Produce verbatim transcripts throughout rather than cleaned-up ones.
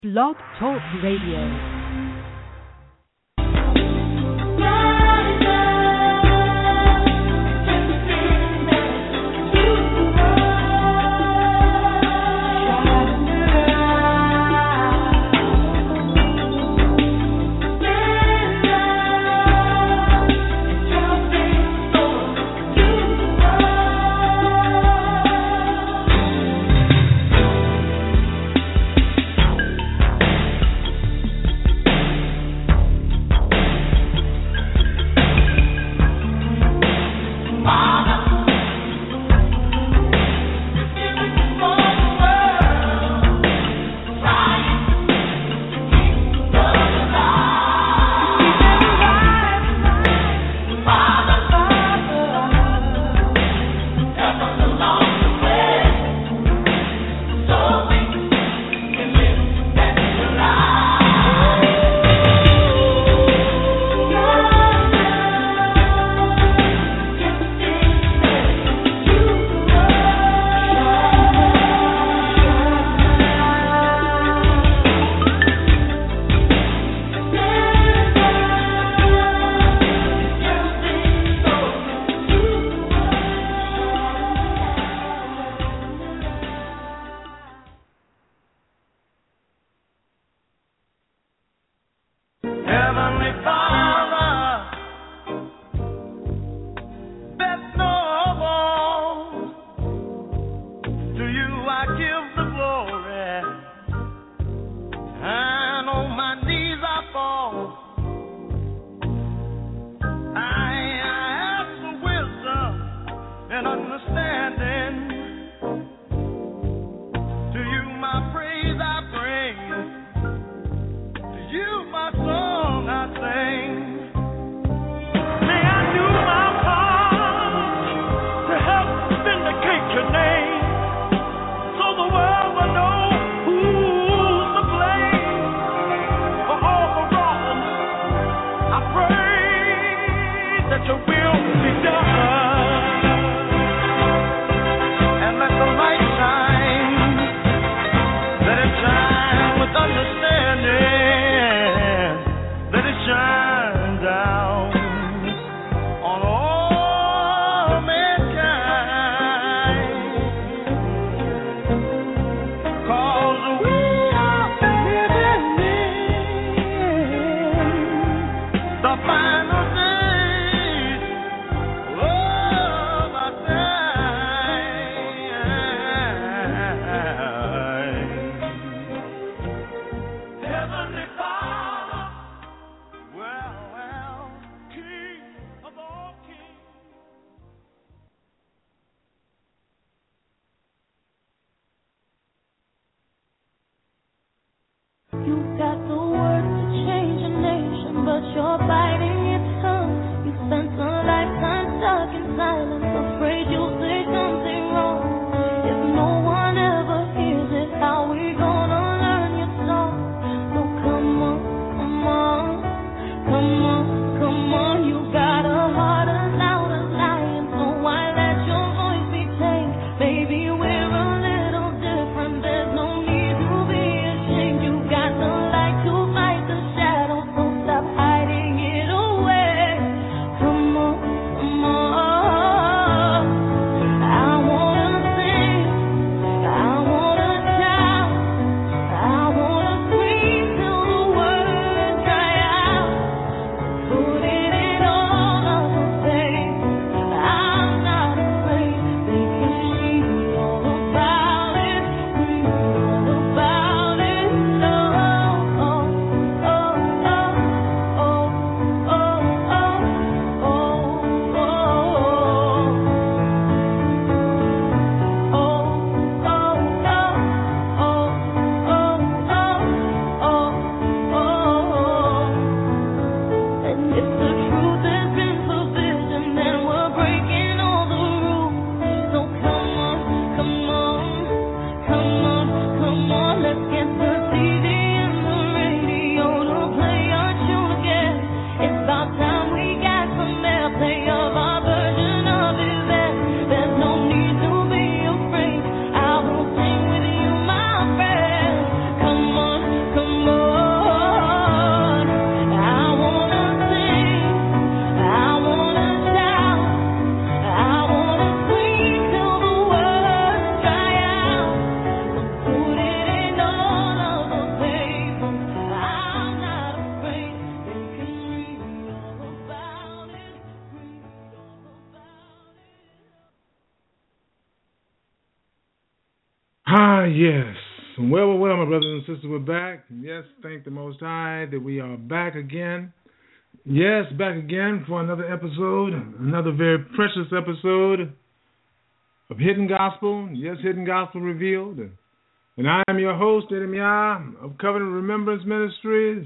Blog Talk Radio. Song I sing. Ah, yes. Well, well, well, my brothers and sisters, we're back. Yes, thank the Most High that we are back again. Yes, back again for another episode, another very precious episode of Hidden Gospel. Yes, Hidden Gospel Revealed. And I am your host, Eddie Yah of Covenant Remembrance Ministries.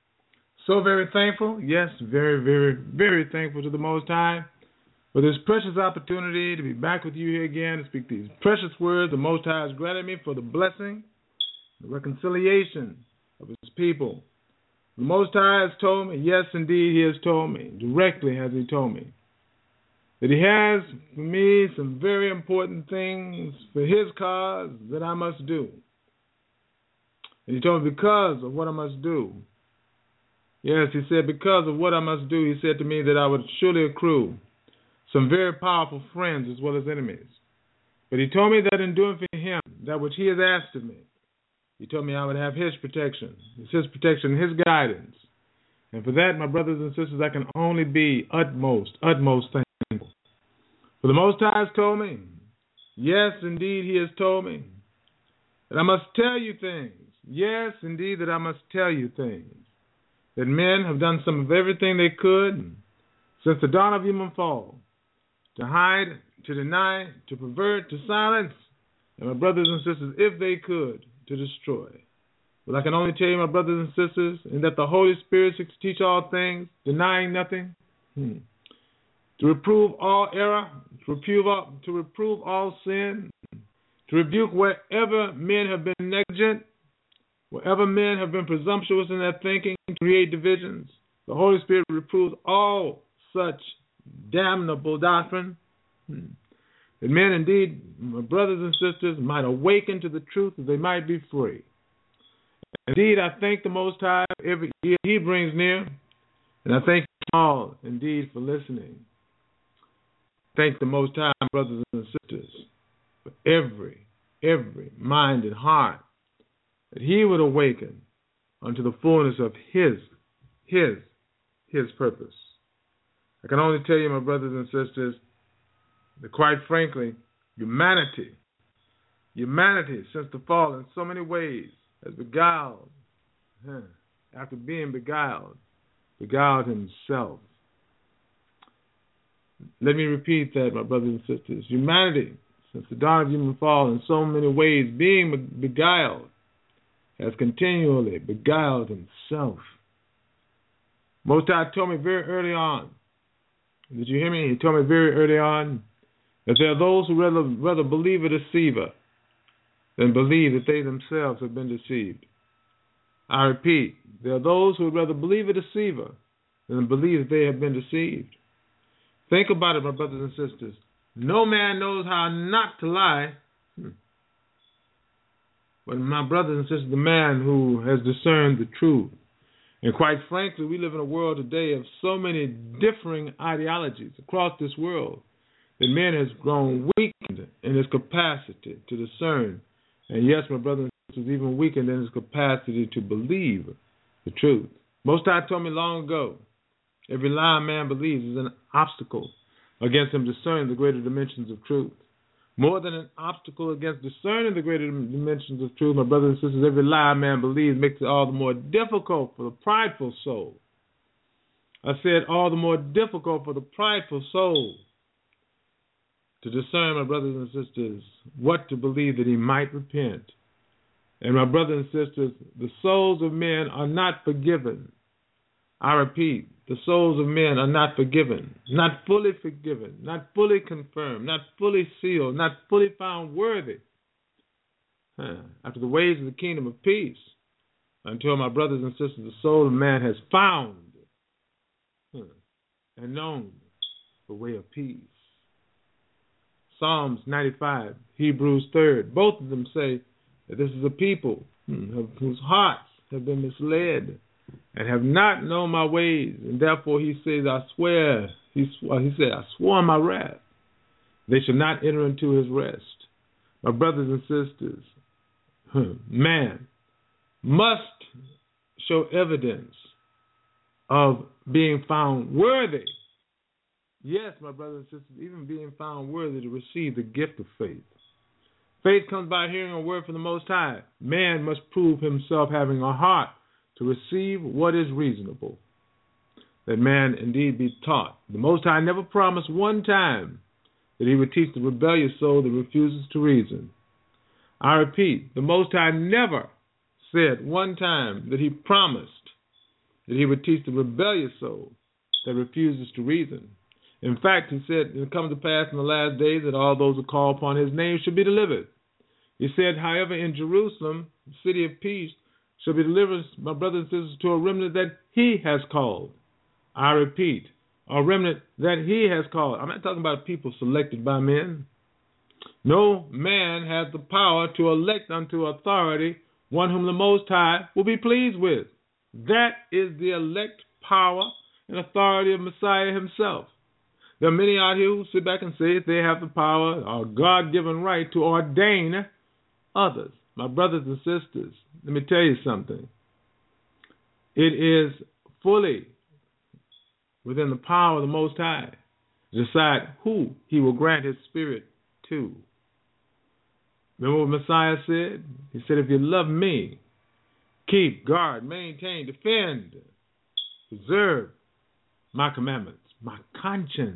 So very thankful. Yes, very, very, very thankful to the Most High for this precious opportunity to be back with you here again to speak these precious words the Most High has granted me for the blessing, the reconciliation of His people. The Most High has told me, yes, indeed, He has told me, directly has He told me, that He has for me some very important things for His cause that I must do. And He told me because of what I must do. Yes, He said because of what I must do, He said to me that I would surely accrue some very powerful friends as well as enemies. But He told me that in doing for Him that which He has asked of me, He told me I would have His protection. It's His protection, His guidance. And for that, my brothers and sisters, I can only be utmost, utmost thankful. For the Most High has told me, yes, indeed, He has told me, that I must tell you things. Yes, indeed, that I must tell you things. That men have done some of everything they could since the dawn of human fall, to hide, to deny, to pervert, to silence, and my brothers and sisters, if they could, to destroy. But I can only tell you, my brothers and sisters, in that the Holy Spirit seeks to teach all things, denying nothing, hmm. to reprove all error, to reprove all, to reprove all sin, to rebuke wherever men have been negligent, wherever men have been presumptuous in their thinking, to create divisions. The Holy Spirit reproves all such damnable doctrine, hmm. that men indeed, my brothers and sisters, might awaken to the truth that they might be free. Indeed, I thank the Most High every year He brings near, and I thank you all indeed for listening. Thank the Most High, brothers and sisters, for every, every mind and heart that He would awaken unto the fullness of His, His, His purpose. I can only tell you, my brothers and sisters, that quite frankly, humanity, humanity since the fall in so many ways has beguiled, huh, after being beguiled, beguiled himself. Let me repeat that, my brothers and sisters. Humanity, since the dawn of human fall in so many ways, being beguiled, has continually beguiled himself. Most High told me very early on, did you hear me? He told me very early on that there are those who rather, rather believe a deceiver than believe that they themselves have been deceived. I repeat, there are those who would rather believe a deceiver than believe that they have been deceived. Think about it, my brothers and sisters. No man knows how not to lie. But my brothers and sisters, the man who has discerned the truth. And quite frankly, we live in a world today of so many differing ideologies across this world that man has grown weakened in his capacity to discern. And yes, my brothers and sisters, even weakened in his capacity to believe the truth. Most High told me long ago, every lie a man believes is an obstacle against him discerning the greater dimensions of truth. More than an obstacle against discerning the greater dimensions of truth, my brothers and sisters, every lie a man believes makes it all the more difficult for the prideful soul. I said all the more difficult for the prideful soul to discern, my brothers and sisters, what to believe that he might repent. And my brothers and sisters, the souls of men are not forgiven. I repeat, the souls of men are not forgiven, not fully forgiven, not fully confirmed, not fully sealed, not fully found worthy huh, after the ways of the kingdom of peace, until, my brothers and sisters, the soul of man has found huh, and known the way of peace. Psalms ninety-five, Hebrews third, both of them say that this is a people hmm, whose hearts have been misled and have not known my ways, and therefore he says, I swear, he, sw- he said, I swore in my wrath, they shall not enter into his rest. My brothers and sisters, man must show evidence of being found worthy. Yes, my brothers and sisters, even being found worthy to receive the gift of faith. Faith comes by hearing a word from the Most High. Man must prove himself having a heart to receive what is reasonable, that man indeed be taught. The Most High never promised one time that he would teach the rebellious soul that refuses to reason. I repeat, the Most High never said one time that he promised that he would teach the rebellious soul that refuses to reason. In fact, he said, it will come to pass in the last days that all those who call upon his name shall be delivered. He said, however, in Jerusalem, the city of peace, shall be delivered, my brothers and sisters, to a remnant that he has called. I repeat, a remnant that he has called. I'm not talking about people selected by men. No man has the power to elect unto authority one whom the Most High will be pleased with. That is the elect power and authority of Messiah himself. There are many out here who sit back and say that they have the power or God-given right to ordain others. My brothers and sisters, let me tell you something. It is fully within the power of the Most High to decide who he will grant his spirit to. Remember what Messiah said? He said, if you love me, keep, guard, maintain, defend, preserve my commandments, my conscience.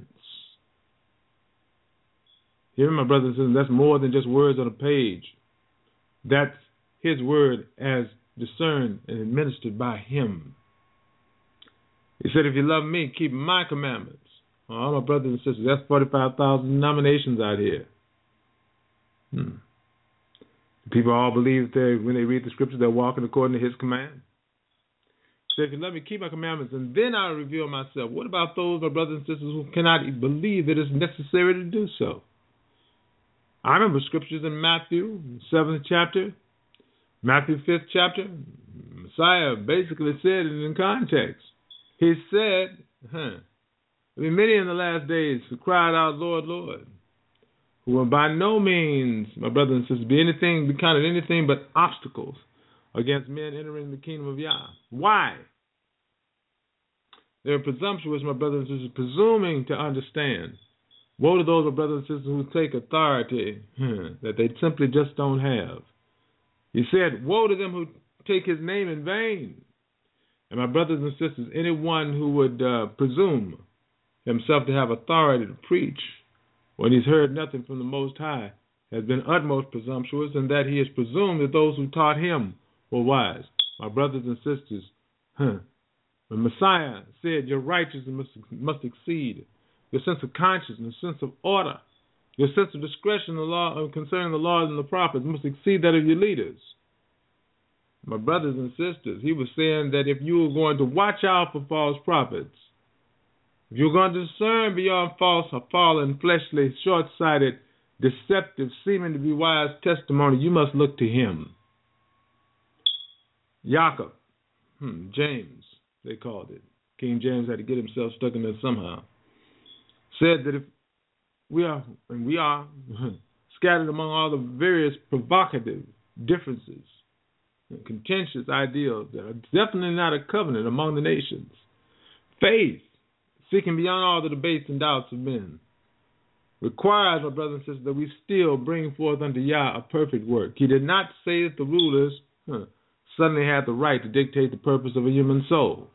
Hear me, my brothers and sisters, that's more than just words on a page. That's his word as discerned and administered by him. He said, if you love me, keep my commandments. Oh, my brothers and sisters, that's forty-five thousand denominations out here. Hmm. People all believe that when they read the scriptures, they're walking according to his command. So if you let me keep my commandments, and then I'll reveal myself. What about those, my brothers and sisters, who cannot believe that it's necessary to do so? I remember scriptures in Matthew, seventh chapter, Matthew fifth chapter. Messiah basically said it in context. He said, huh, there will be many in the last days who cried out, Lord, Lord, who will by no means, my brothers and sisters, be anything, be counted anything but obstacles against men entering the kingdom of Yah. Why? They're presumptuous, my brothers and sisters, presuming to understand. Woe to those, my brothers and sisters, who take authority hmm, that they simply just don't have. He said, woe to them who take his name in vain. And my brothers and sisters, anyone who would uh, presume himself to have authority to preach when he's heard nothing from the Most High has been utmost presumptuous, and that he has presumed that those who taught him were wise. My brothers and sisters, huh, when Messiah said your righteousness must, must exceed your sense of conscience, your sense of order, your sense of discretion the law, concerning the laws and the prophets must exceed that of your leaders. My brothers and sisters, he was saying that if you were going to watch out for false prophets, if you're going to discern beyond false or fallen, fleshly, short-sighted, deceptive, seeming to be wise testimony, you must look to him. Jacob, hmm, James, they called it. King James had to get himself stuck in there somehow. Said that if we are, and we are, scattered among all the various provocative differences and contentious ideals that are definitely not a covenant among the nations, faith, seeking beyond all the debates and doubts of men, requires, my brothers and sisters, that we still bring forth unto Yah a perfect work. He did not say that the rulers huh, suddenly had the right to dictate the purpose of a human soul.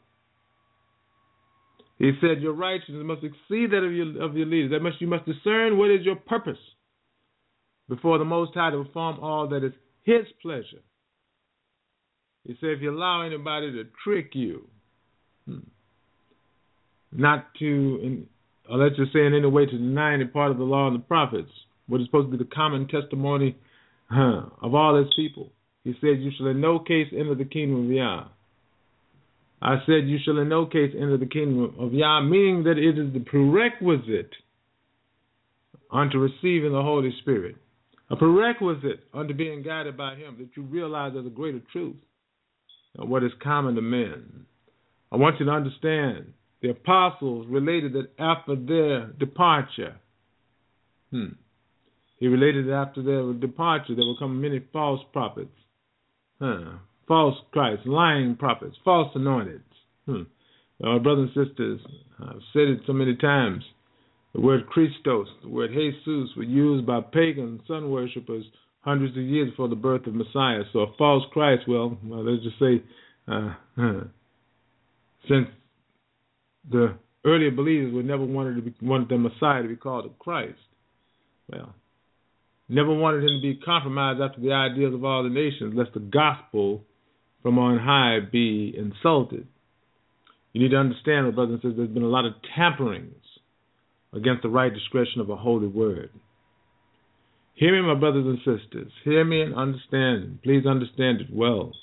He said your righteousness must exceed that of your, of your leaders. That must, you must discern what is your purpose before the Most High to perform all that is his pleasure. He said if you allow anybody to trick you, hmm, not to, in, or let's just say in any way to deny any part of the law and the prophets, what is supposed to be the common testimony huh, of all his people. He said you shall in no case enter the kingdom of Yah. I said you shall in no case enter the kingdom of Yah, meaning that it is the prerequisite unto receiving the Holy Spirit, a prerequisite unto being guided by him, that you realize there's a greater truth of what is common to men. I want you to understand the apostles related that after their departure, hmm, he related that after their departure there will come many false prophets, huh, false Christs, lying prophets, false anointed. Hmm. Our brothers and sisters, I've said it so many times, the word Christos, the word Jesus were used by pagan sun worshippers hundreds of years before the birth of Messiah. So a false Christ, well, well let's just say, uh, huh, since the earlier believers would never wanted to be, wanted their Messiah to be called a Christ, well, never wanted him to be compromised after the ideals of all the nations, lest the gospel from on high be insulted. You need to understand, my brothers and sisters, there's been a lot of tamperings against the right discretion of a holy word. Hear me, my brothers and sisters. Hear me and understand. Please understand it well.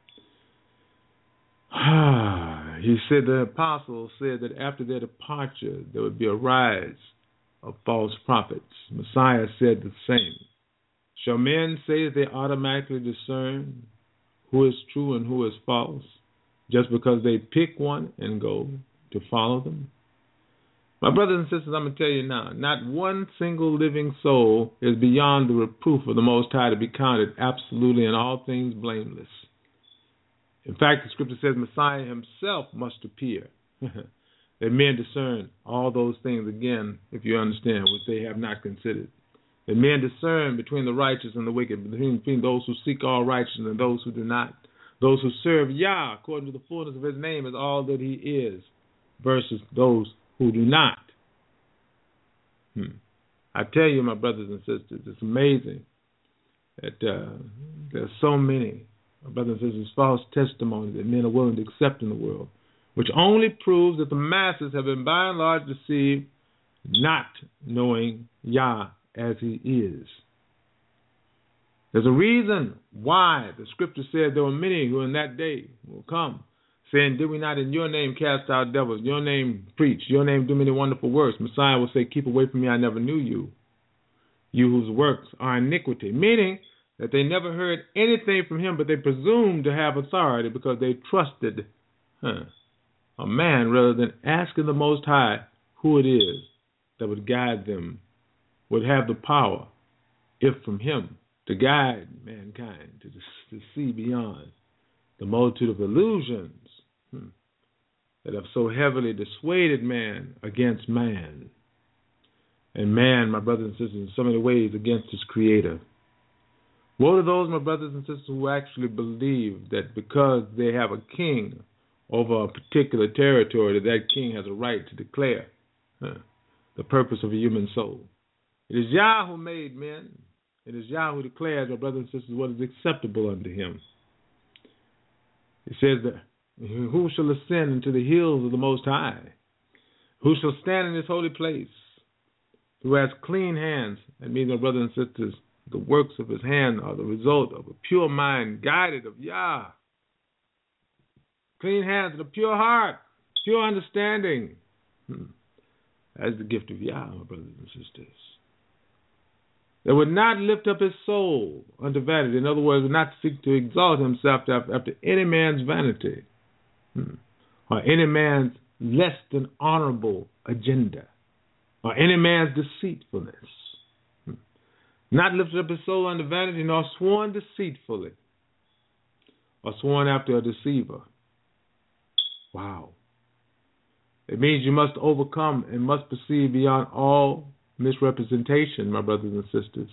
He said, the apostles said that after their departure, there would be a rise of false prophets. Messiah said the same. Shall men say that they automatically discern who is true and who is false just because they pick one and go to follow them? My brothers and sisters, I'm going to tell you now, not one single living soul is beyond the reproof of the Most High to be counted absolutely in all things blameless. In fact, the scripture says Messiah himself must appear, that men discern all those things again, if you understand, which they have not considered. That men discern between the righteous and the wicked, between, between those who seek all righteousness and those who do not. Those who serve Yah, according to the fullness of his name, is all that he is, versus those who do not. Hmm. I tell you, my brothers and sisters, it's amazing that uh, there are so many, my brothers and sisters, false testimonies that men are willing to accept in the world, which only proves that the masses have been by and large deceived, not knowing Yah as he is. There's a reason why the scripture said there were many who in that day will come, saying, did we not in your name cast out devils, your name preach, your name do many wonderful works? Messiah will say, keep away from me, I never knew you, you whose works are iniquity. Meaning that they never heard anything from him, but they presumed to have authority because they trusted huh, a man rather than asking the Most High who it is that would guide them, would have the power, if from him, to guide mankind to, to see beyond the multitude of illusions hmm, that have so heavily dissuaded man against man, and man, my brothers and sisters, in so many ways against his creator. Woe to those, my brothers and sisters, who actually believe that because they have a king over a particular territory, that that king has a right to declare huh, the purpose of a human soul. It is Yah who made men. It is Yah who declares, my brothers and sisters, what is acceptable unto him. It says that, who shall ascend into the hills of the Most High? Who shall stand in his holy place? Who has clean hands? That means, my brothers and sisters, the works of his hand are the result of a pure mind guided of Yah. Clean hands and a pure heart, pure understanding. Hmm. That's the gift of Yah, my brothers and sisters. That would not lift up his soul unto vanity. In other words, would not seek to exalt himself after, after any man's vanity, hmm, or any man's less than honorable agenda, or any man's deceitfulness. Hmm. Not lifted up his soul unto vanity, nor sworn deceitfully, or sworn after a deceiver. Wow. It means you must overcome and must perceive beyond all misrepresentation, my brothers and sisters.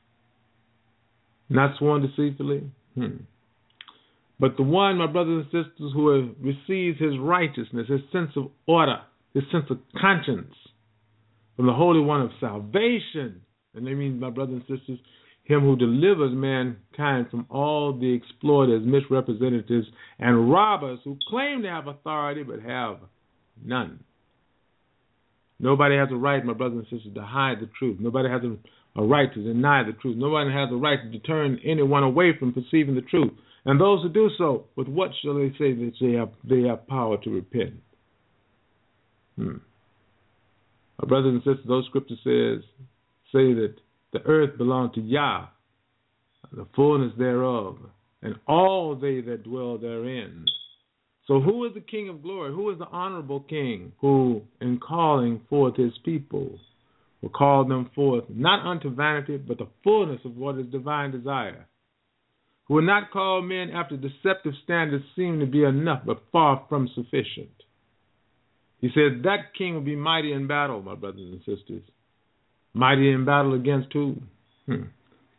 Not sworn deceitfully. Hmm. But the one, my brothers and sisters, who receives his righteousness, his sense of order, his sense of conscience from the Holy One of salvation. And they mean, my brothers and sisters, him who delivers mankind from all the exploiters, misrepresentatives, and robbers who claim to have authority but have none. Nobody has a right, my brothers and sisters, to hide the truth. Nobody has a, a right to deny the truth. Nobody has a right to turn anyone away from perceiving the truth. And those who do so, with what shall they say that they have, they have power to repent? Hmm. My brothers and sisters, those scriptures says, say that the earth belonged to Yah, the fullness thereof, and all they that dwell therein. So who is the King of glory? Who is the honorable King who, in calling forth his people, will call them forth not unto vanity, but the fullness of what is divine desire? Who will not call men after deceptive standards seem to be enough, but far from sufficient. He said that King will be mighty in battle, my brothers and sisters. Mighty in battle against who? Hmm.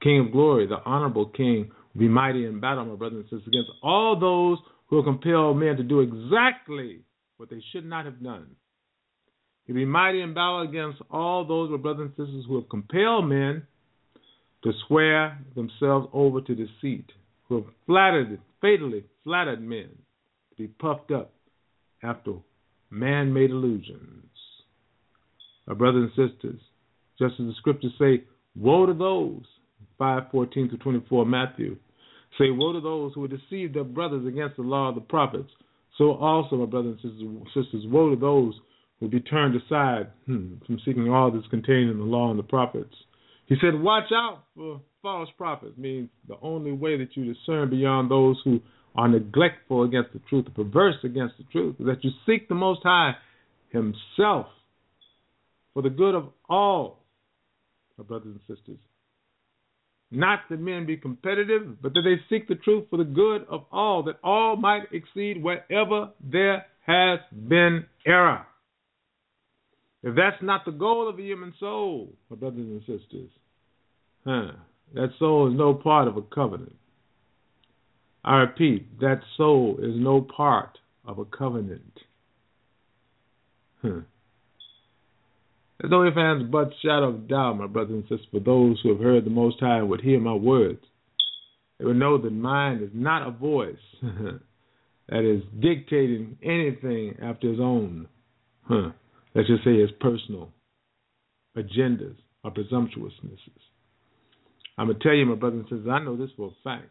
King of glory, the honorable King, will be mighty in battle, my brothers and sisters, against all those who will compel men to do exactly what they should not have done. He'll be mighty in battle against all those, my brothers and sisters, who have compelled men to swear themselves over to deceit, who have flattered, fatally flattered men to be puffed up after man-made illusions. My brothers and sisters, just as the scriptures say, woe to those, five fourteen through twenty-four, Matthew, say, woe to those who would deceive their brothers against the law of the prophets. So also, my brothers and sisters, woe to those who be turned aside hmm, from seeking all that's contained in the law and the prophets. He said, watch out for false prophets, means the only way that you discern beyond those who are neglectful against the truth, or perverse against the truth, is that you seek the Most High himself for the good of all, my brothers and sisters. Not that men be competitive, but that they seek the truth for the good of all, that all might exceed wherever there has been error. If that's not the goal of a human soul, my brothers and sisters, huh, that soul is no part of a covenant. I repeat, that soul is no part of a covenant. Huh. There's no ifs, ands, buts, shadow of doubt, my brothers and sisters, for those who have heard the Most High and would hear my words. They would know that mine is not a voice that is dictating anything after his own, huh, let's just say his personal agendas or presumptuousnesses. I'm going to tell you, my brothers and sisters, I know this for a fact.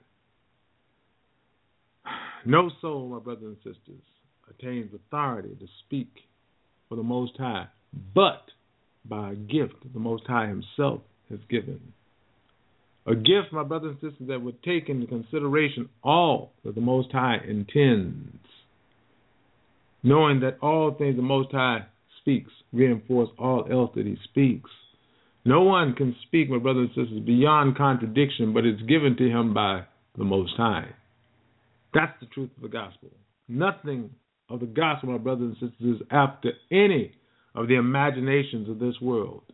No soul, my brothers and sisters, attains authority to speak for the Most High, but by a gift the Most High himself has given. A gift, my brothers and sisters, that would take into consideration all that the Most High intends, knowing that all things the Most High speaks reinforce all else that he speaks. No one can speak, my brothers and sisters, beyond contradiction, but it's given to him by the Most High. That's the truth of the gospel. Nothing of the gospel, my brothers and sisters, is after any of the imaginations of this world.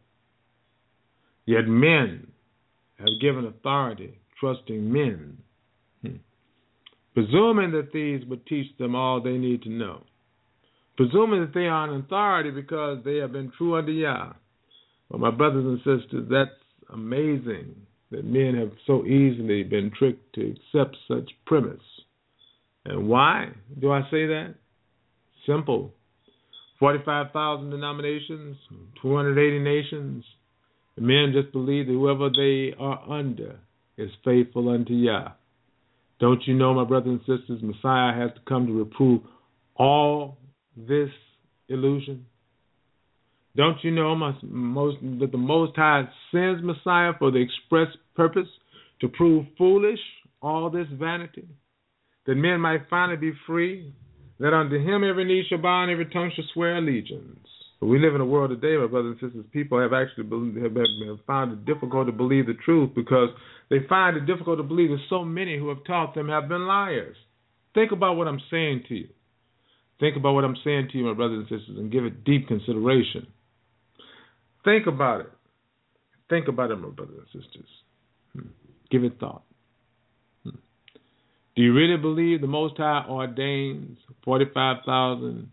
Yet men have given authority, trusting men, hmm. presuming that these would teach them all they need to know, presuming that they are in authority because they have been true unto Yah. But my brothers and sisters, that's amazing that men have so easily been tricked to accept such premise. And why do I say that? Simple. forty-five thousand denominations, two hundred eighty nations. The men just believe that whoever they are under is faithful unto Yah. Don't you know, my brothers and sisters, Messiah has to come to reprove all this illusion? Don't you know my, most, that the Most High sends Messiah for the express purpose to prove foolish all this vanity? That men might finally be free, that unto him every knee shall bow and every tongue shall swear allegiance. But we live in a world today, my brothers and sisters, people have actually believed, have, have found it difficult to believe the truth because they find it difficult to believe that so many who have taught them have been liars. Think about what I'm saying to you. Think about what I'm saying to you, my brothers and sisters, and give it deep consideration. Think about it. Think about it, my brothers and sisters. Hmm. Give it thought. Hmm. Do you really believe the Most High ordains forty-five thousand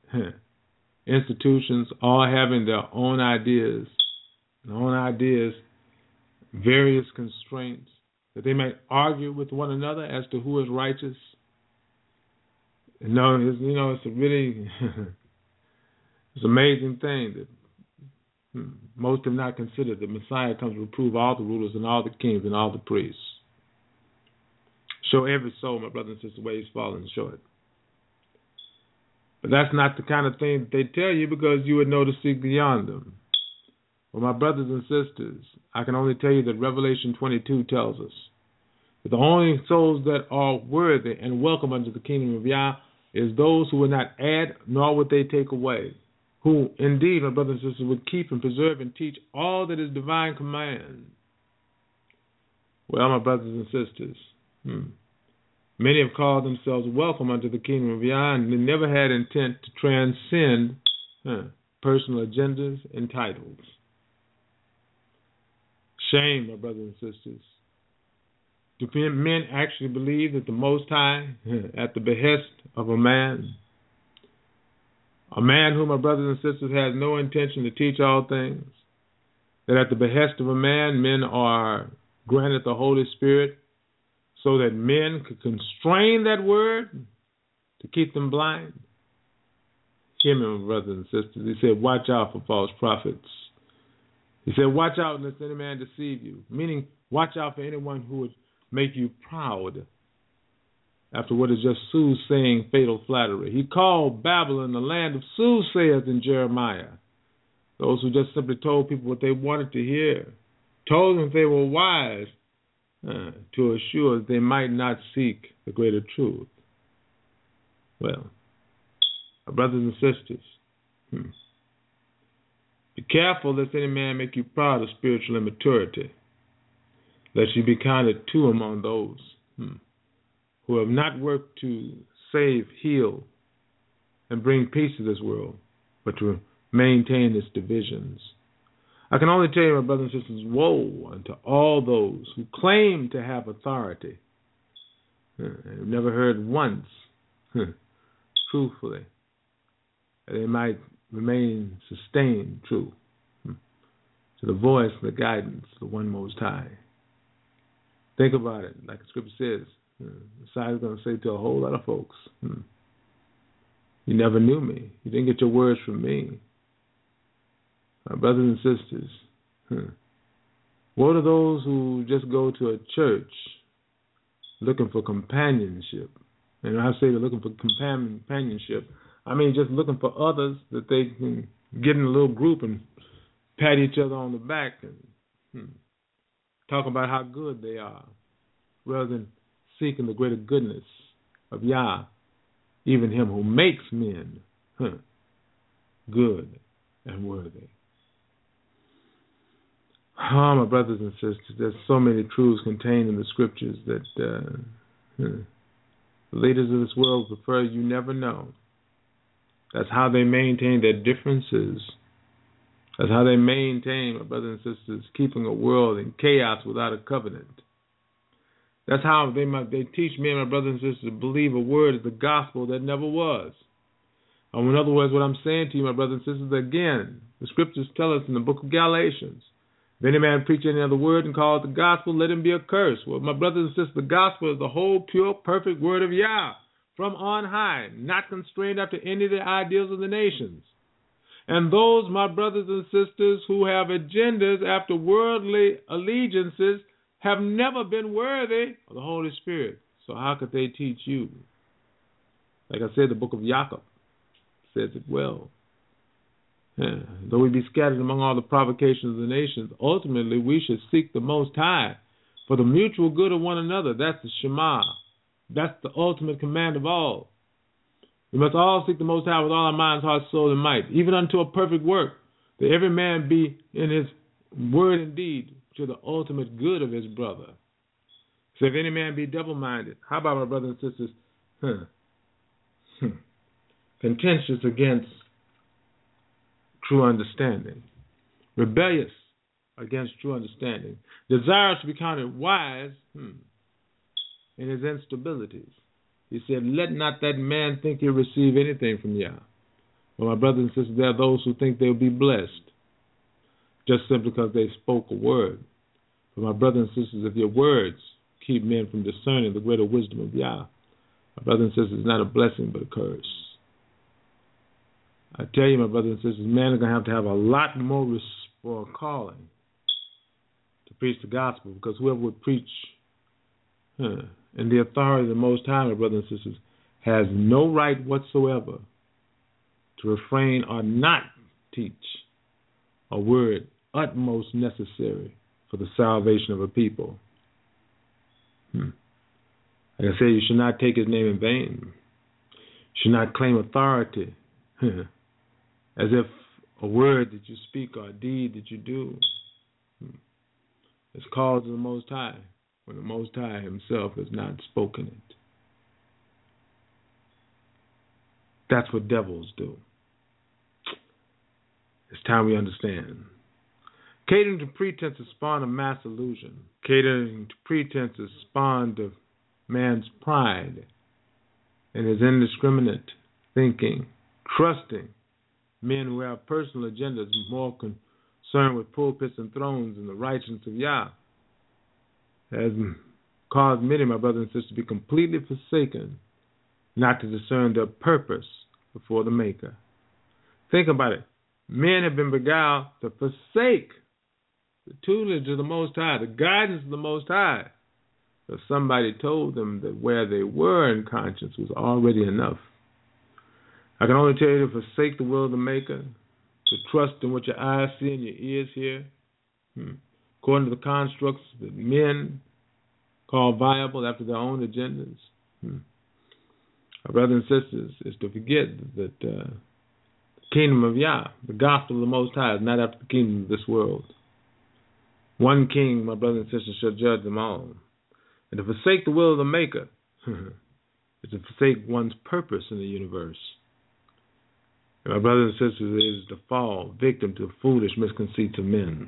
institutions all having their own ideas, their own ideas, various constraints, that they might argue with one another as to who is righteous? No, it's, you know, it's a really it's an amazing thing that most have not considered that Messiah comes to reprove all the rulers and all the kings and all the priests. Show every soul, my brother and sister, where he's fallen short. But that's not the kind of thing that they tell you because you would know to seek beyond them. Well, my brothers and sisters, I can only tell you that Revelation twenty-two tells us that the only souls that are worthy and welcome unto the kingdom of Yah is those who will not add nor would they take away, who indeed, my brothers and sisters, would keep and preserve and teach all that is divine command. Well, my brothers and sisters, hmm, many have called themselves welcome unto the kingdom of Yah, and they never had intent to transcend huh, personal agendas and titles. Shame, my brothers and sisters. Do men actually believe that the Most High, at the behest of a man, a man who, my brothers and sisters, has no intention to teach all things, that at the behest of a man, men are granted the Holy Spirit so that men could constrain that word to keep them blind? Hear me, my brothers and sisters. He said, watch out for false prophets. He said, watch out lest any man deceive you, meaning watch out for anyone who would make you proud after what is just soothsaying, fatal flattery. He called Babylon the land of soothsayers in Jeremiah, those who just simply told people what they wanted to hear, told them they were wise uh, to assure that they might not seek the greater truth. Well, my brothers and sisters, hmm, be careful lest any man make you proud of spiritual immaturity, lest you be counted too among those hmm, who have not worked to save, heal, and bring peace to this world, but to maintain its divisions. I can only tell you, my brothers and sisters, woe unto all those who claim to have authority and have never heard once, truthfully, that they might remain sustained true to the voice and the guidance of the One Most High. Think about it, like the scripture says. Uh, Messiah is going to say to a whole lot of folks, hmm, you never knew me. You didn't get your words from me. My brothers and sisters, hmm, what are those who just go to a church looking for companionship? And when I say they're looking for companionship, I mean just looking for others that they can get in a little group and pat each other on the back and hmm, talk about how good they are, rather than seeking the greater goodness of Yah, even Him who makes men huh, good and worthy. Oh, my brothers and sisters, there's so many truths contained in the scriptures that uh, huh, the leaders of this world prefer you never know. That's how they maintain their differences. That's how they maintain, my brothers and sisters, keeping a world in chaos without a covenant. That's how they might, they teach me and my brothers and sisters to believe a word is the gospel that never was. Or in other words, what I'm saying to you, my brothers and sisters, again, the scriptures tell us in the book of Galatians, if any man preach any other word and call it the gospel, let him be accursed. Well, my brothers and sisters, the gospel is the whole pure, perfect word of Yah from on high, not constrained after any of the ideals of the nations. And those, my brothers and sisters, who have agendas after worldly allegiances have never been worthy of the Holy Spirit. So how could they teach you? Like I said, the book of Jacob says it well. Yeah. Though we be scattered among all the provocations of the nations, ultimately we should seek the Most High for the mutual good of one another. That's the Shema. That's the ultimate command of all. We must all seek the Most High with all our minds, heart, soul, and might, even unto a perfect work, that every man be in his word and deed to the ultimate good of his brother. So if any man be double-minded, how about my brothers and sisters? Huh. Hmm. Contentious against true understanding, rebellious against true understanding, desirous to be counted wise hmm, in his instabilities. He said, let not that man think he'll receive anything from Yah. Well, my brothers and sisters, there are those who think they'll be blessed just simply because they spoke a word. But my brothers and sisters, if your words keep men from discerning the greater wisdom of Yah, my brothers and sisters, it's not a blessing but a curse. I tell you, my brothers and sisters, men are going to have to have a lot more res- for a calling to preach the gospel, because whoever would preach huh, in the authority of the Most High, my brothers and sisters, has no right whatsoever to refrain or not teach a word utmost necessary for the salvation of a people. Hmm. Like I say, you should not take his name in vain. You should not claim authority as if a word that you speak or a deed that you do is called to the Most High, when the Most High himself has not spoken it. That's what devils do. It's time we understand. Catering to pretenses spawned a mass illusion. Catering to pretenses spawned of man's pride and his indiscriminate thinking, trusting men who have personal agendas more concerned with pulpits and thrones and the righteousness of Yah, has caused many of my brothers and sisters to be completely forsaken, not to discern their purpose before the Maker. Think about it. Men have been beguiled to forsake the tutelage of the Most High, the guidance of the Most High. If somebody told them that where they were in conscience was already enough. I can only tell you to forsake the will of the Maker, to trust in what your eyes see and your ears hear, hmm. according to the constructs that men call viable after their own agendas. Hmm. Our brothers and sisters, is to forget that uh, the kingdom of Yah, the gospel of the Most High, is not after the kingdom of this world. One king, my brothers and sisters, shall judge them all. And to forsake the will of the Maker is to forsake one's purpose in the universe. And my brothers and sisters, is to fall victim to foolish misconceits of men.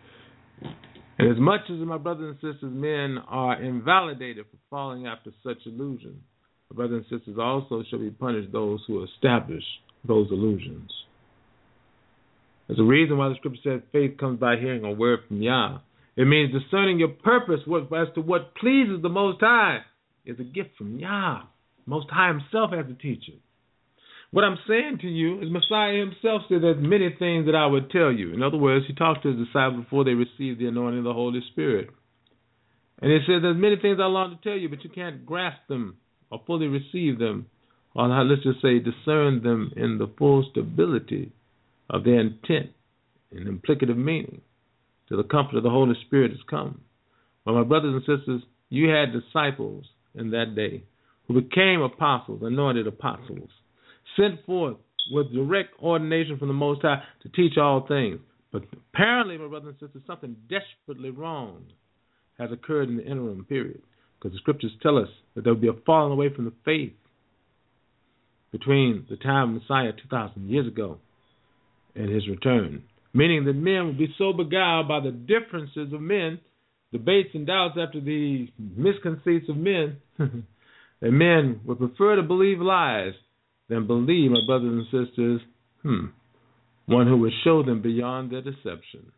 And as much as my brothers and sisters, men are invalidated for falling after such illusions, my brothers and sisters also shall be punished those who establish those illusions. There's a reason why the scripture says faith comes by hearing a word from Yah. It means discerning your purpose as to what pleases the Most High is a gift from Yah. Most High himself as a teacher. What I'm saying to you is Messiah himself said there's many things that I would tell you. In other words, he talked to his disciples before they received the anointing of the Holy Spirit. And he said there's many things I long to tell you, but you can't grasp them or fully receive them, or let's just say discern them in the full stability of their intent and implicative meaning till the comfort of the Holy Spirit has come. Well, my brothers and sisters, you had disciples in that day who became apostles, anointed apostles, sent forth with direct ordination from the Most High to teach all things. But apparently, my brothers and sisters, something desperately wrong has occurred in the interim period, because the scriptures tell us that there will be a falling away from the faith between the time of Messiah two thousand years ago and his return, meaning that men will be so beguiled by the differences of men, debates and doubts after the misconceits of men, that men would prefer to believe lies than believe, my brothers and sisters, hmm, one who would show them beyond their deception.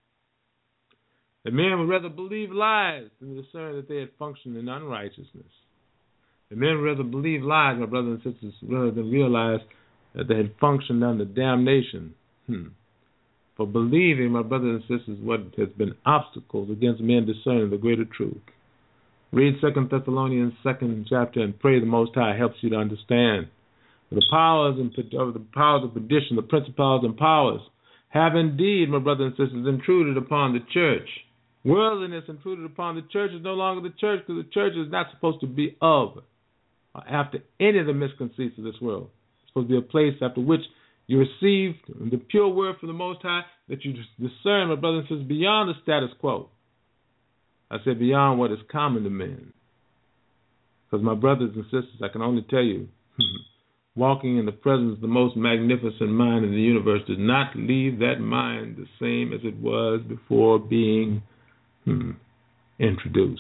The men would rather believe lies than discern that they had functioned in unrighteousness. The men would rather believe lies, my brothers and sisters, rather than realize that they had functioned under damnation. Hmm. For believing, my brothers and sisters, what has been obstacles against men discerning the greater truth. Read Second Thessalonians second chapter and pray the Most High helps you to understand. The powers and the powers of perdition, the principalities and powers, have indeed, my brothers and sisters, intruded upon the church. Worldliness intruded upon the church is no longer the church, because the church is not supposed to be of or after any of the misconceits of this world. It's supposed to be a place after which you receive the pure word from the Most High, that you discern, my brothers and sisters, beyond the status quo. I said beyond what is common to men. Because my brothers and sisters, I can only tell you, walking in the presence of the most magnificent mind in the universe does not leave that mind the same as it was before being hmm, introduced.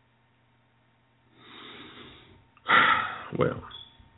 Well,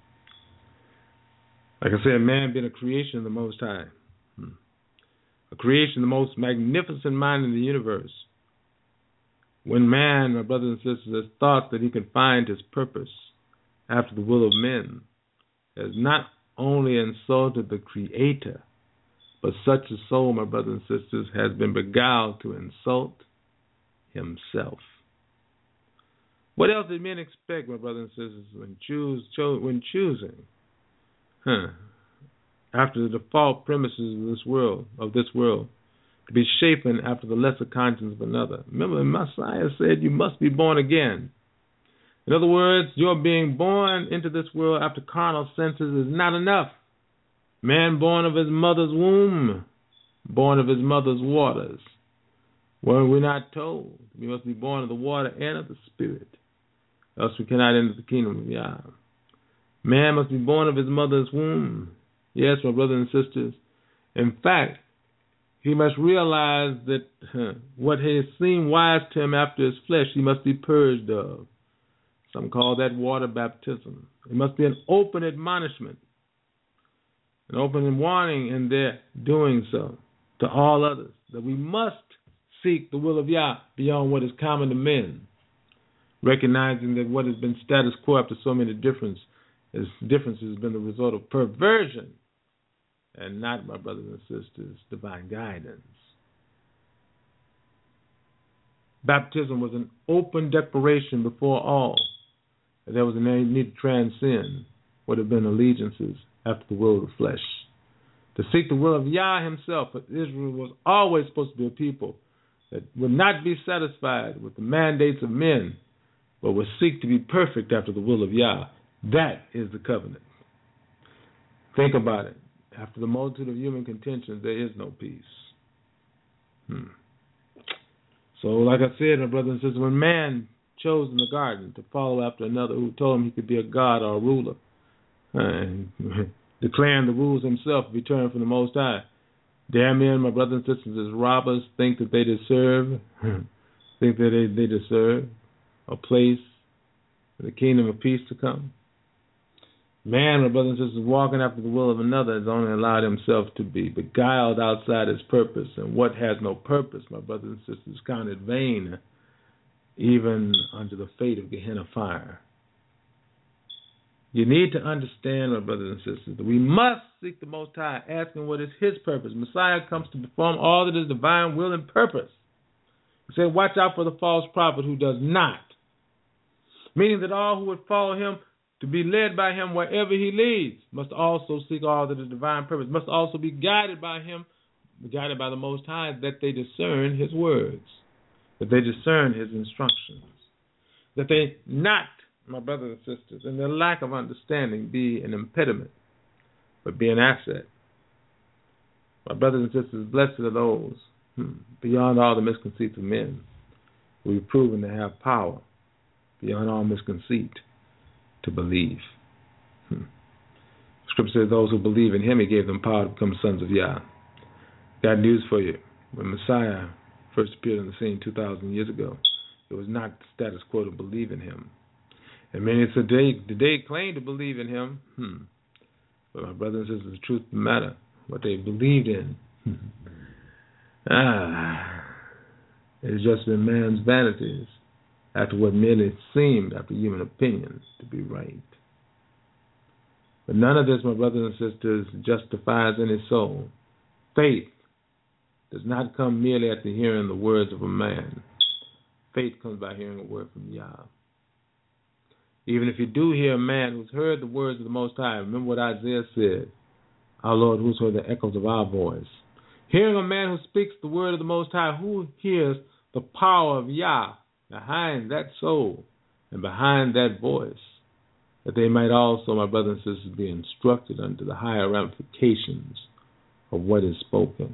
like I said, man being a creation of the Most High, hmm, a creation of the most magnificent mind in the universe. When man, my brothers and sisters, has thought that he can find his purpose after the will of men, has not only insulted the Creator, but such a soul, my brothers and sisters, has been beguiled to insult himself. What else did men expect, my brothers and sisters, when choose cho- when choosing? Huh. After the default premises of this world, of this world, to be shapen after the lesser conscience of another. Remember, Messiah said you must be born again. In other words, your being born into this world after carnal senses is not enough. Man born of his mother's womb, born of his mother's waters. Well, we're not told we must be born of the water and of the Spirit, else we cannot enter the kingdom of Yah. Man must be born of his mother's womb. Yes, my brothers and sisters. In fact, he must realize that huh, what has seemed wise to him after his flesh, he must be purged of. Some call that water baptism. It must be an open admonishment, an open warning in their doing so to all others, that we must seek the will of Yah beyond what is common to men, recognizing that what has been status quo after so many differences, differences has been the result of perversion and not, my brothers and sisters, divine guidance. Baptism was an open declaration before all that there was a need to transcend what had been allegiances after the will of the flesh. To seek the will of Yah himself, but Israel was always supposed to be a people that would not be satisfied with the mandates of men, but would seek to be perfect after the will of Yah. That is the covenant. Think about it. After the multitude of human contentions, there is no peace. Hmm. So, like I said, my brothers and sisters, when man chose in the garden to follow after another who told him he could be a god or a ruler, and declaring the rules himself if he turned from the Most High, damn men, my brothers and sisters, as robbers, think that they deserve, think that they, they deserve a place in the kingdom of peace to come. Man, my brothers and sisters, walking after the will of another has only allowed himself to be beguiled outside his purpose. And what has no purpose, my brothers and sisters, counted vain, even unto the fate of Gehenna fire. You need to understand, my brothers and sisters, that we must seek the Most High, asking what is His purpose. Messiah comes to perform all that is divine will and purpose. He said, watch out for the false prophet who does not. Meaning that all who would follow him, to be led by him wherever he leads, must also seek all that is divine purpose, must also be guided by him, guided by the Most High, that they discern his words, that they discern his instructions, that they not, my brothers and sisters, and their lack of understanding be an impediment, but be an asset. My brothers and sisters, blessed are those, hmm, beyond all the misconceits of men, who have proven to have power, beyond all misconceit, to believe. Hmm. Scripture says those who believe in him, he gave them power to become sons of Yah. Got news for you. When Messiah first appeared on the scene two thousand years ago, it was not the status quo to believe in him. And many today, today claim to believe in him. Hmm. But my brothers and sisters, the truth of the matter, what they believed in, ah, it's just been man's vanities, after what merely seemed, after human opinion, to be right. But none of this, my brothers and sisters, justifies any soul. Faith does not come merely after hearing the words of a man. Faith comes by hearing a word from Yah. Even if you do hear a man who's heard the words of the Most High, remember what Isaiah said, our Lord, who's heard the echoes of our voice. Hearing a man who speaks the word of the Most High, who hears the power of Yah behind that soul and behind that voice, that they might also, my brothers and sisters, be instructed unto the higher ramifications of what is spoken.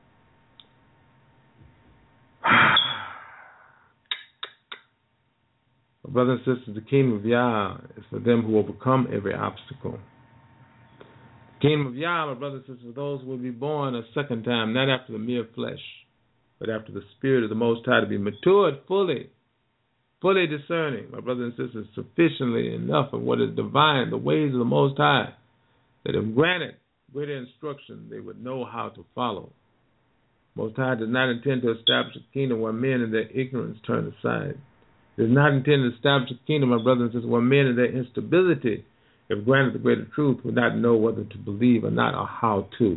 My brothers and sisters, the kingdom of Yah is for them who overcome every obstacle. The kingdom of Yah, my brothers and sisters, for those who will be born a second time, not after the mere flesh, but after the Spirit of the Most High, to be matured fully, fully discerning, my brothers and sisters, sufficiently enough of what is divine, the ways of the Most High, that if granted greater instruction, they would know how to follow. Most High does not intend to establish a kingdom where men in their ignorance turn aside. It does not intend to establish a kingdom, my brothers and sisters, where men in their instability, if granted the greater truth, would not know whether to believe or not, or how to.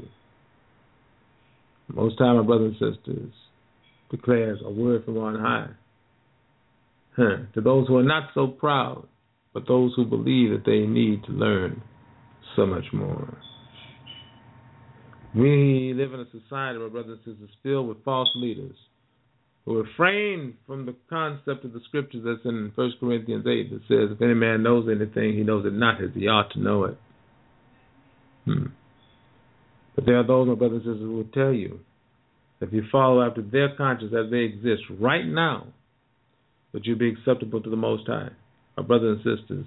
Most High, my brothers and sisters, declares a word from on high. Huh. To those who are not so proud, but those who believe that they need to learn so much more. We live in a society, my brothers and sisters, filled with false leaders who refrain from the concept of the scriptures that's in First Corinthians eight that says, if any man knows anything, he knows it not as he ought to know it. Hmm. But there are those, my brothers and sisters, who will tell you that if you follow after their conscience as they exist right now, that you'll be acceptable to the Most High. My brothers and sisters,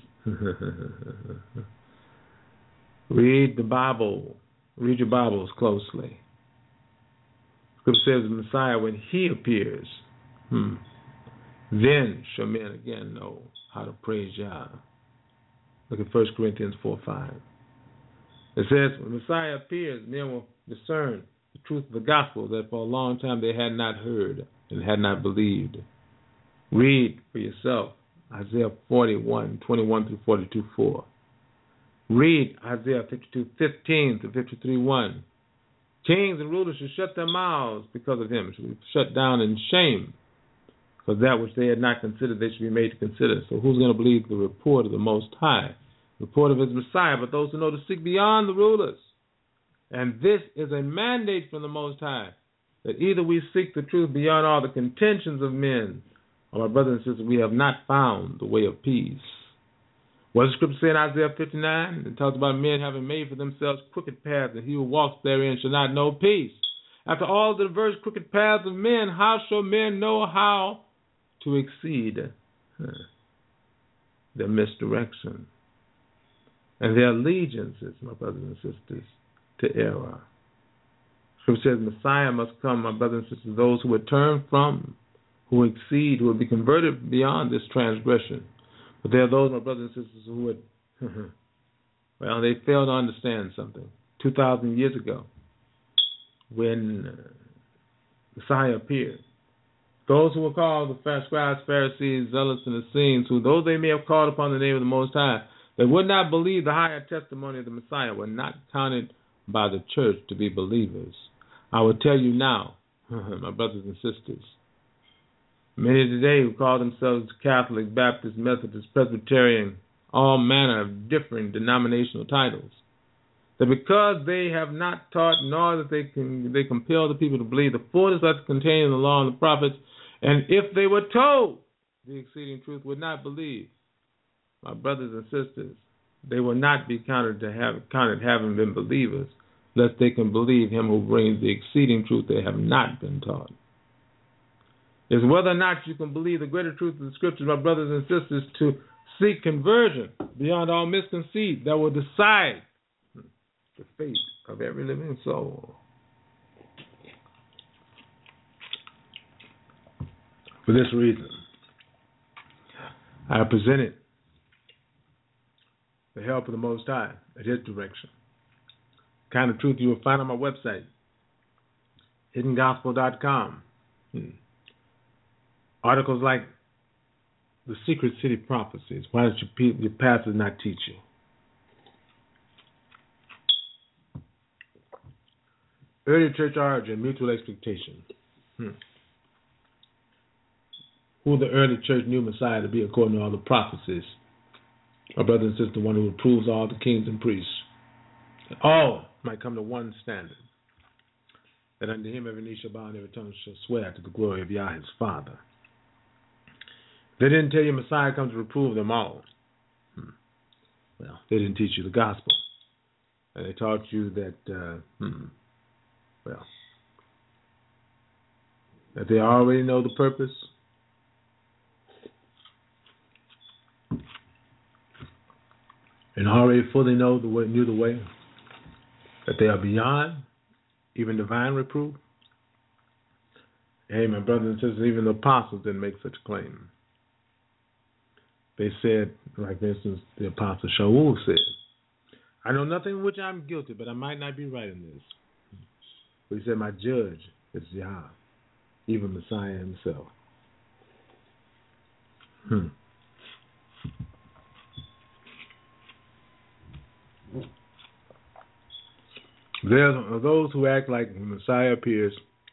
read the Bible. Read your Bibles closely. Scripture says the Messiah, when he appears, hmm, then shall men again know how to praise Yah. Look at First Corinthians four five. It says, when Messiah appears, men will discern the truth of the gospel that for a long time they had not heard and had not believed. Read for yourself Isaiah forty-one, twenty-one through forty-two, four. Read Isaiah fifty-two, fifteen through fifty-three, one. Kings and rulers should shut their mouths because of him, should be shut down in shame, because that which they had not considered they should be made to consider. So who's going to believe the report of the Most High, the report of his Messiah, but those who know to seek beyond the rulers? And this is a mandate from the Most High, that either we seek the truth beyond all the contentions of men, or my brothers and sisters, we have not found the way of peace. What does the Scripture say in Isaiah fifty-nine? It talks about men having made for themselves crooked paths, and he who walks therein shall not know peace. After all the diverse crooked paths of men, how shall men know how to exceed huh, their misdirection and their allegiances, my brothers and sisters, to error? Scripture says Messiah must come, my brothers and sisters, those who would turn from, who exceed, who would be converted beyond this transgression. But there are those, my brothers and sisters, who would, well, they failed to understand something. Two thousand years ago, when uh, Messiah appeared, those who were called the scribes, Pharisees, zealots, and Essenes, who, though they may have called upon the name of the Most High, they would not believe the higher testimony of the Messiah, were not counted by the church to be believers. I will tell you now, my brothers and sisters, many today who call themselves Catholic, Baptist, Methodist, Presbyterian, all manner of different denominational titles, that because they have not taught, nor that they can they compel the people to believe the fullness that's contained in the law and the prophets, and if they were told the exceeding truth, would not believe. My brothers and sisters, they will not be counted to have counted having been believers, lest they can believe him who brings the exceeding truth they have not been taught. Is whether or not you can believe the greater truth of the Scriptures, my brothers and sisters, to seek conversion beyond all misconceit that will decide the fate of every living soul. For this reason, I have presented the help of the Most High at his direction. The kind of truth you will find on my website, hidden gospel dot com. Hmm. Articles like the Secret City Prophecies. Why does your, your pastor not teach you? Early church origin, mutual expectation. Hmm. Who the early church knew Messiah to be according to all the prophecies. Our brother and sister, the one who approves all the kings and priests. That all might come to one standard. That unto him every knee shall bow and every tongue shall swear to the glory of Yah his Father. They didn't tell you Messiah comes to reprove them all. Hmm. Well, they didn't teach you the gospel. And they taught you that, uh, hmm, well, that they already know the purpose. And already fully know the way, knew the way. That they are beyond even divine reproof. Hey, my brothers and sisters, even the apostles didn't make such a claim. They said, like for instance, the apostle Shaul said, I know nothing of which I'm guilty, but I might not be right in this. But he said, my judge is Yah, even Messiah himself. Hmm. There are those who act like when Messiah appears,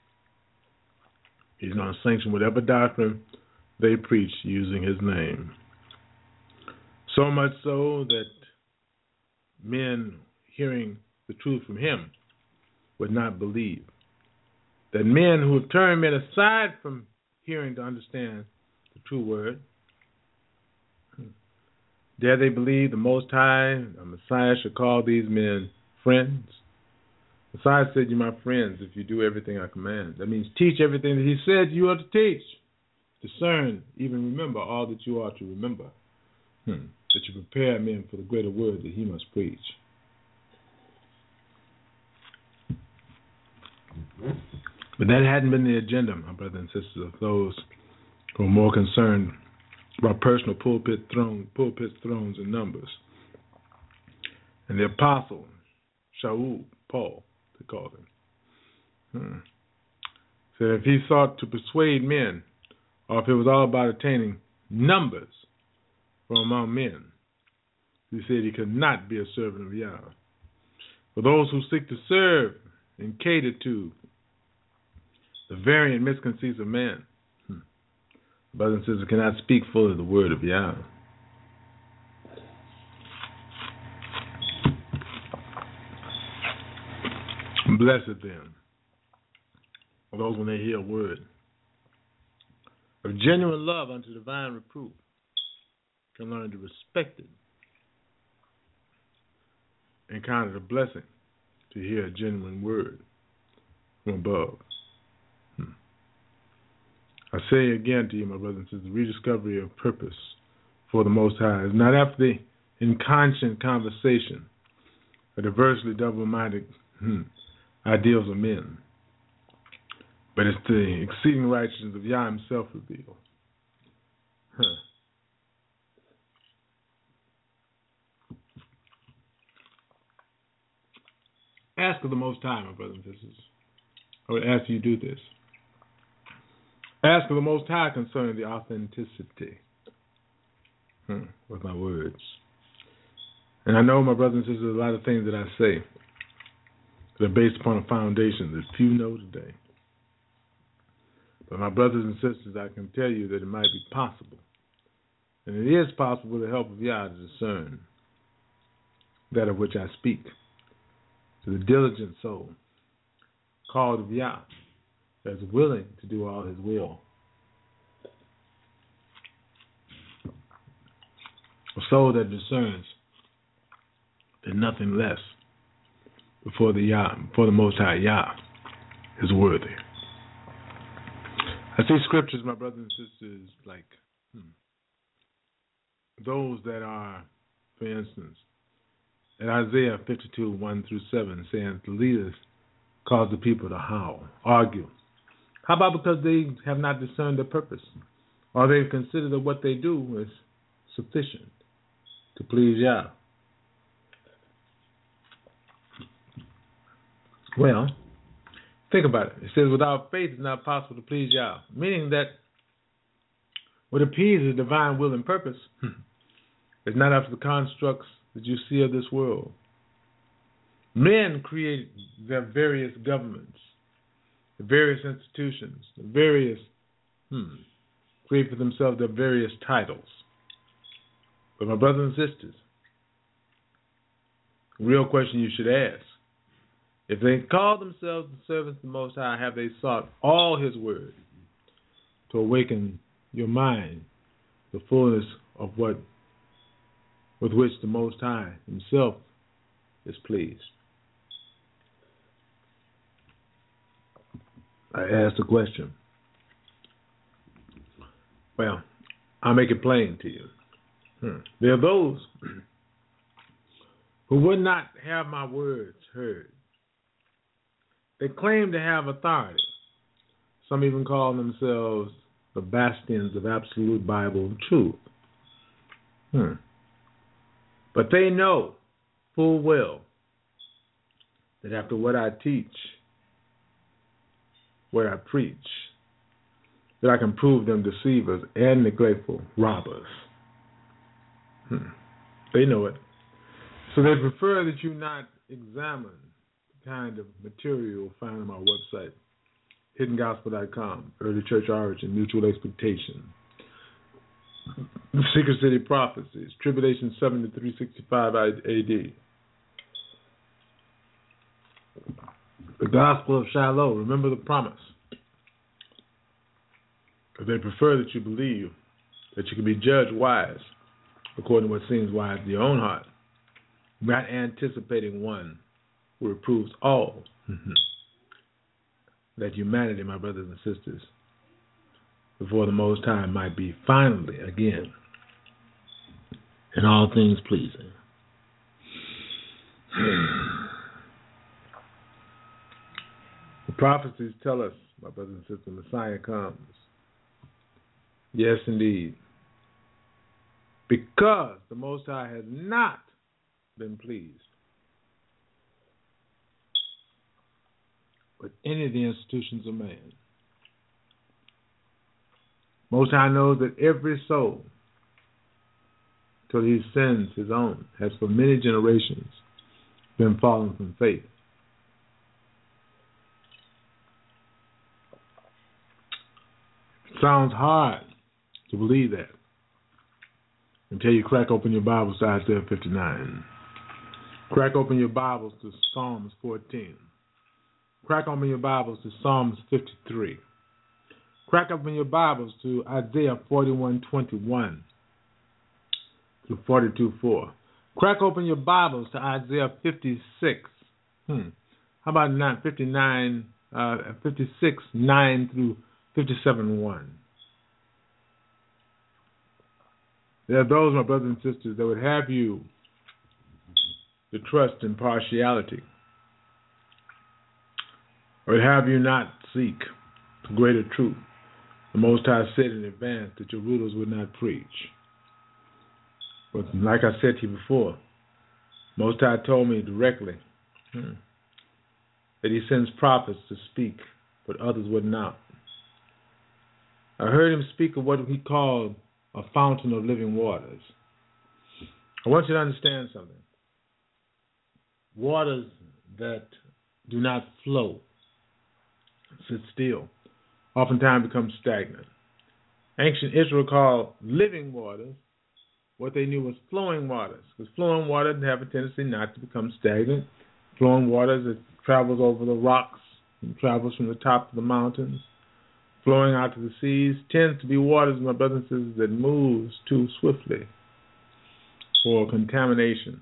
he's going to sanction whatever doctrine they preach using his name. So much so that men hearing the truth from him would not believe. That men who have turned men aside from hearing to understand the true word, dare they believe the Most High, the Messiah, should call these men friends? Messiah said, you're my friends if you do everything I command. That means teach everything that he said you are to teach. Discern, even remember all that you are to remember. Hmm. That you prepare men for the greater word that he must preach. But that hadn't been the agenda, my brothers and sisters, of those who are more concerned about personal pulpit throne, pulpit thrones and numbers. And the apostle, Shaul, Paul, they called him, hmm, said if he sought to persuade men, or if it was all about attaining numbers from among men, he said he could not be a servant of Yahweh. For those who seek to serve and cater to the variant misconceits of man, hmm, brothers and sisters, cannot speak fully the word of Yahweh. Blessed then are those when they hear a word of genuine love unto divine reproof, can learn to respect it and count it a blessing to hear a genuine word from above. Hmm. I say again to you, my brothers and sisters, the rediscovery of purpose for the Most High is not after the inconscient conversation of diversely double-minded hmm, ideals of men, but it's the exceeding righteousness of Yah himself revealed. Huh. Ask of the Most High, my brothers and sisters. I would ask you to do this. Ask of the Most High concerning the authenticity hmm, with my words. And I know, my brothers and sisters, a lot of things that I say that are based upon a foundation that few know today. But my brothers and sisters, I can tell you that it might be possible, and it is possible with the help of Yah to discern that of which I speak, to the diligent soul, called of Yah, that is willing to do all his will. A soul that discerns that nothing less before the Yah, before the Most High Yah is worthy. I see scriptures, my brothers and sisters, like hmm, those that are, for instance, in Isaiah fifty-two, one through seven, saying the leaders cause the people to howl, argue. How about because they have not discerned their purpose, or they've considered that what they do is sufficient to please Yah? Well, think about it. It says, without faith it's not possible to please Yah, meaning that what appeases the divine will and purpose is not after the constructs that you see of this world. Men create their various governments, the various institutions, the various, hmm, create for themselves their various titles. But my brothers and sisters, the real question you should ask, if they call themselves the servants of the Most High, have they sought all his word to awaken your mind, the fullness of what with which the Most High himself is pleased? I asked the question. Well, I'll make it plain to you. Hmm. There are those who would not have my words heard. They claim to have authority. Some even call themselves the bastions of absolute Bible truth. Hmm. But they know full well that after what I teach, where I preach, that I can prove them deceivers and neglectful robbers. Hmm. They know it. So they prefer that you not examine the kind of material found on my website, hidden gospel dot com, early church origin, mutual expectation, Secret City prophecies, tribulation seventy to three sixty-five A D, the gospel of Shiloh, remember the promise. Because they prefer that you believe that you can be judged wise according to what seems wise to your own heart, not anticipating one who reproves all that humanity, my brothers and sisters, before the Most High might be finally again in all things pleasing. The prophecies tell us, my brothers and sisters, the Messiah comes. Yes, indeed. Because the Most High has not been pleased with any of the institutions of man. Most High knows that every soul, till he sends his own, has for many generations been fallen from faith. It sounds hard to believe that until you crack open your Bibles to Isaiah fifty-nine. Crack open your Bibles to Psalms fourteen. Crack open your Bibles to Psalms fifty-three. Crack open your Bibles to Isaiah forty-one twenty-one through forty-two four. Crack open your Bibles to Isaiah fifty-six. Hmm. How about nine, fifty-nine, uh, fifty-six nine through fifty-seven one. There are those, my brothers and sisters, that would have you to trust in partiality, or would have you not seek the greater truth. The Most High said in advance that your rulers would not preach. But like I said to you before, Most High told me directly hmm, that he sends prophets to speak, but others would not. I heard him speak of what he called a fountain of living waters. I want you to understand something. Waters that do not flow, sit still, oftentimes become stagnant. Ancient Israel called living waters what they knew was flowing waters, because flowing water have a tendency not to become stagnant. Flowing waters that travels over the rocks and travels from the top of the mountains, flowing out to the seas, tends to be waters, my brothers and sisters, that moves too swiftly for contamination,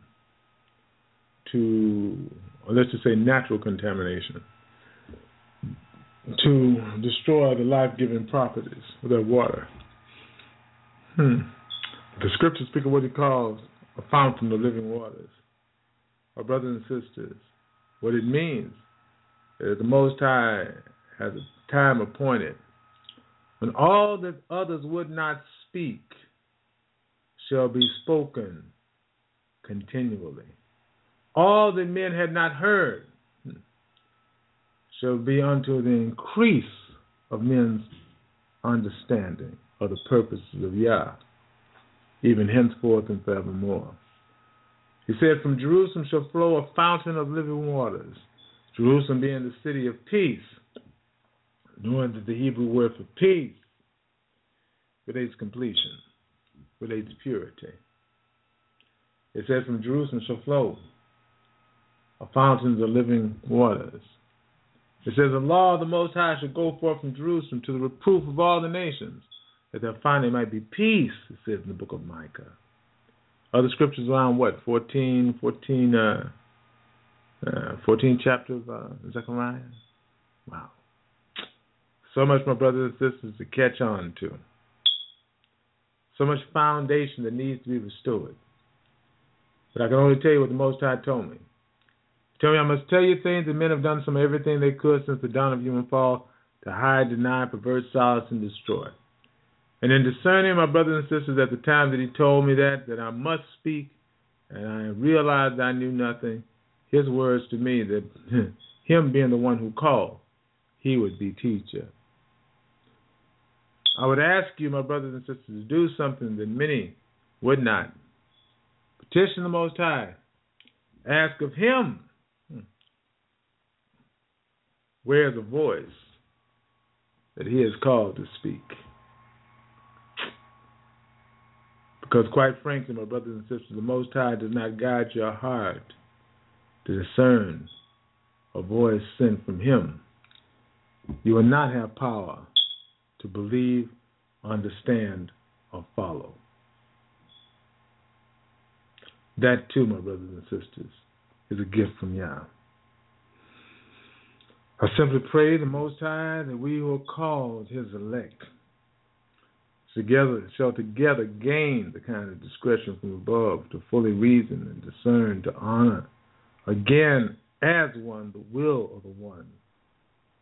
to, or let's just say natural contamination, to destroy the life-giving properties of that water. Hmm. The scriptures speak of what he calls a fountain of living waters. Our brothers and sisters, what it means is the Most High has a time appointed when all that others would not speak shall be spoken continually. All that men had not heard shall be unto the increase of men's understanding of the purposes of Yah, even henceforth and forevermore. He said, from Jerusalem shall flow a fountain of living waters, Jerusalem being the city of peace, knowing that the Hebrew word for peace relates completion, relates purity. It says, from Jerusalem shall flow a fountains of living waters. It says, the law of the Most High shall go forth from Jerusalem to the reproof of all the nations, that there finally might be peace, it says in the book of Micah. Other scriptures around what? fourteen, fourteen, uh, uh, fourteen chapter of uh, Zechariah? Wow. So much, my brothers and sisters, to catch on to. So much foundation that needs to be restored. But I can only tell you what the Most High told me. He told me I must tell you things that men have done some everything they could since the dawn of human fall to hide, deny, pervert, solace, and destroy. And in discerning, my brothers and sisters, at the time that he told me that, that I must speak, and I realized I knew nothing, his words to me that him being the one who called, he would be teacher. I would ask you, my brothers and sisters, to do something that many would not. Petition the Most High. Ask of him, where is the voice that he has called to speak? Because quite frankly, my brothers and sisters, the Most High does not guide your heart to discern a voice sent from him. You will not have power to believe, understand, or follow. That too, my brothers and sisters, is a gift from Yah. I simply pray the Most High that we who are called his elect together shall together gain the kind of discretion from above to fully reason and discern, to honor again as one the will of the one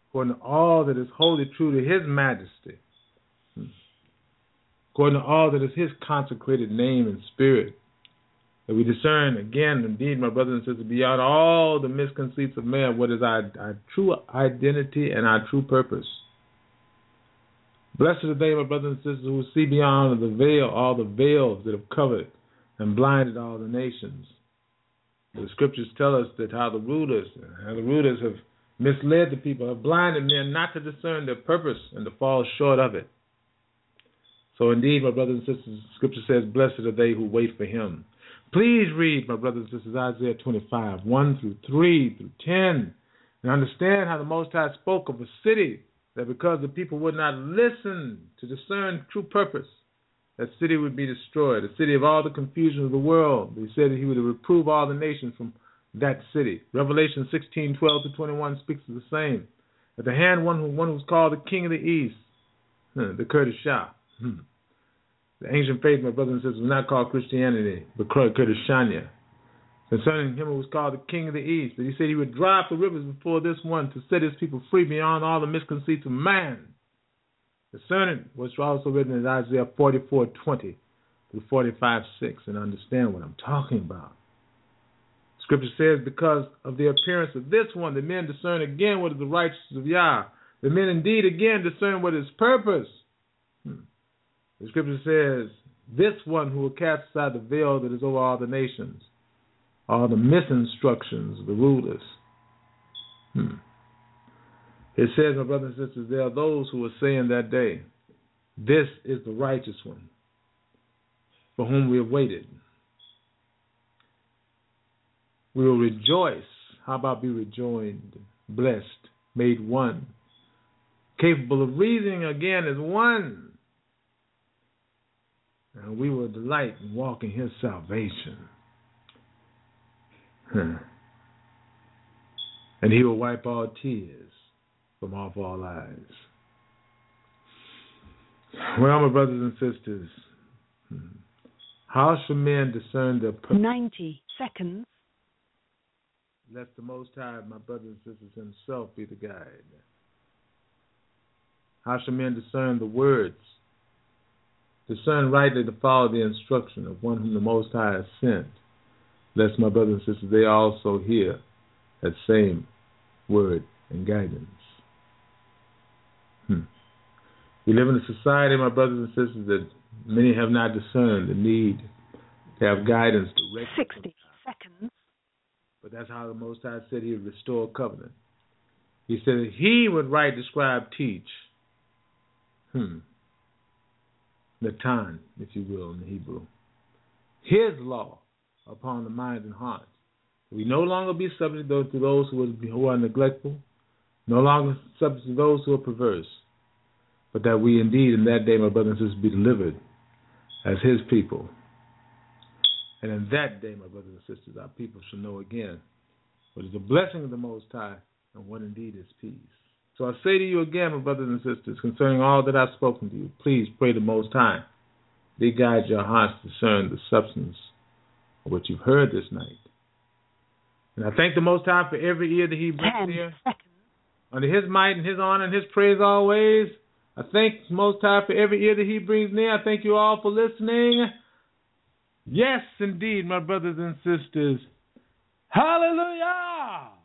according to all that is wholly true to his majesty, according to all that is his consecrated name and spirit, that we discern again, indeed, my brothers and sisters, beyond all the misconceits of man, what is our, our true identity and our true purpose. Blessed are they, my brothers and sisters, who see beyond the veil all the veils that have covered and blinded all the nations. The scriptures tell us that how the rulers, how the rulers have misled the people, have blinded men not to discern their purpose and to fall short of it. So indeed, my brothers and sisters, the scripture says, blessed are they who wait for him. Please read, my brothers and sisters, Isaiah twenty-five, one through three through ten, and understand how the Most High spoke of a city that because the people would not listen to discern true purpose, that city would be destroyed, a city of all the confusion of the world. He said that he would reprove all the nations from that city. Revelation sixteen, twelve to twenty-one speaks of the same. At the hand one, who, one who's called the King of the East, the Kurdish Shah. The ancient faith, my brothers and sisters, was not called Christianity, but Kurdishania. Concerning him who was called the King of the East, that he said he would dry up the rivers before this one to set his people free beyond all the misconceits of man. Concerning what's also written in Isaiah forty-four, twenty through forty-five, six, and understand what I'm talking about. Scripture says, because of the appearance of this one, the men discern again what is the righteousness of Yah. The men indeed again discern what is purpose. Hmm. The scripture says, this one who will cast aside the veil that is over all the nations, all the misinstructions of the rulers. Hmm. It says, my brothers and sisters, there are those who will say in that day, this is the righteous one, for whom we have waited. We will rejoice. How about be rejoined, blessed, made one, capable of reasoning again as one. And we will delight and walk in his salvation. Huh. And he will wipe all tears from off all eyes. Well, my brothers and sisters, how shall men discern their purpose? ninety seconds. Let the Most High, my brothers and sisters, himself be the guide. How shall men discern the words? Discern rightly to follow the instruction of one whom the Most High has sent, lest, my brothers and sisters, they also hear that same word and guidance. Hmm. We live in a society, my brothers and sisters, that many have not discerned the need to have guidance directly. sixty seconds. But that's how the Most High said he would restore covenant. He said that he would write, describe, teach. Hmm. Natan, if you will, in the Hebrew. His law upon the minds and hearts. We no longer be subject to those who are neglectful, no longer subject to those who are perverse, but that we indeed in that day, my brothers and sisters, be delivered as his people. And in that day, my brothers and sisters, our people shall know again what is the blessing of the Most High and what indeed is peace. So I say to you again, my brothers and sisters, concerning all that I've spoken to you, please pray the Most High. They guide your hearts to discern the substance of what you've heard this night. And I thank the Most High for every ear that he brings here. Under his might and his honor and his praise always. I thank the Most High for every ear that he brings near. I thank you all for listening. Yes, indeed, my brothers and sisters. Hallelujah!